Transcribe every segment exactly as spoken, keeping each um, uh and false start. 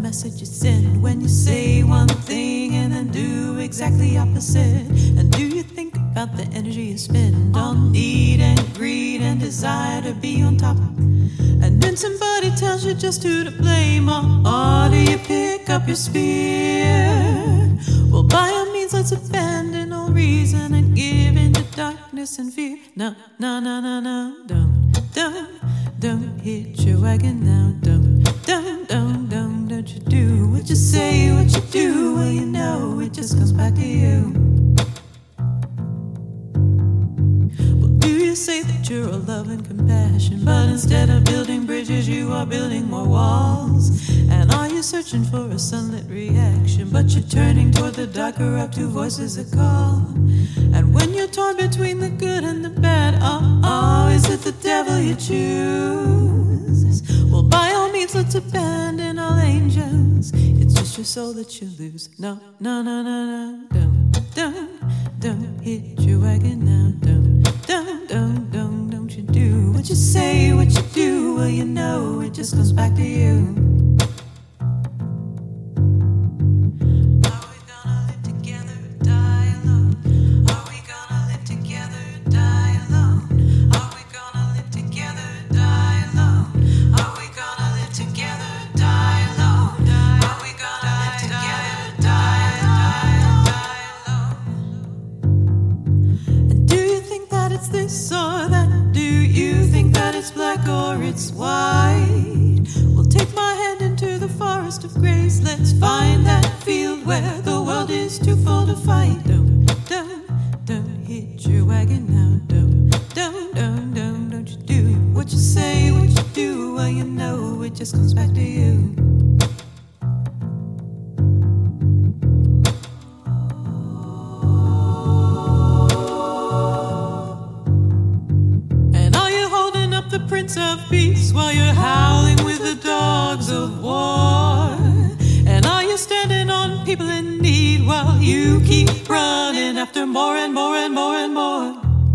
message you send when you say one thing and then do exactly opposite? And do you think about the energy you spend on need and greed and desire to be on top? And then somebody tells you just who to blame, or, or do you pick up your spear? Well, by all means, let's abandon all reason and give in to darkness and fear. No, no, no, no, no, don't, don't, don't hit your wagon now. Don't, don't, don't, don't, don't you do what you say, what you do. Well, you know it just comes back to you. You say that you're all love and compassion, but instead of building bridges, you are building more walls. And are you searching for a sunlit reaction, but you're turning toward the dark, corrupt two voices that call? And when you're torn between the good and the bad, oh, oh, is it the devil you choose? Well, by all means, let's abandon all angels. It's just your soul that you lose. No, no, no, no, no, don't, don't, don't hit your wagon now. Don't, don't, don't, don't, don't you do what you say, what you do. Well, you know it just comes back to you. Are we gonna live together or die alone? Are we gonna live together or die alone? Are we gonna live together or die alone? Are we gonna live together or die alone? Are we gonna live together or die alone? And do you think that it's this or that? Do you think that it's black or it's white? Well, take my hand into the forest of grace. Let's find that field where the world is too full to fight. Don't, don't, don't hit your wagon now. Don't, don't, don't, don't, don't you do what you say, what you do. Well, you know it just comes back to you. The Prince of Peace while you're howling with the dogs of war? And are you standing on people in need while you keep running after more and more and more and more?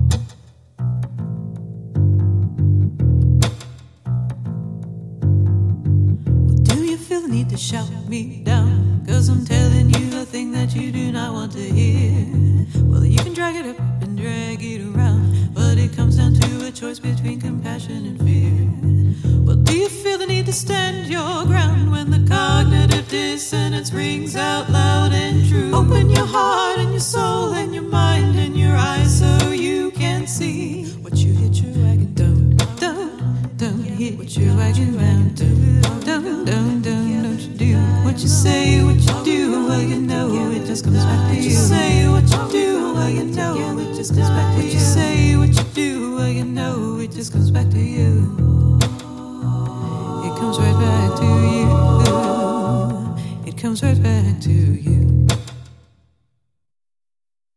Well, do you feel the need to shout me down? 'Cause I'm telling you a thing that you do not want to hear. Well, you can drag it up and drag it around, but it comes down to a choice between compassion and fear. Well, do you feel the need to stand your ground when the cognitive dissonance rings out loud and true? Open your heart and your soul and your mind and your eyes so you can see what you hit your wagon. Don't, don't, don't hit what your wagon round. Don't, don't, don't, don't, don't you do what you say, what you do. Well, you know it just comes back to you. You say what you do. Well, you know it just comes back to you. You say what you do. Well, you know it just comes back to you. It comes right back to you. It comes right back to you.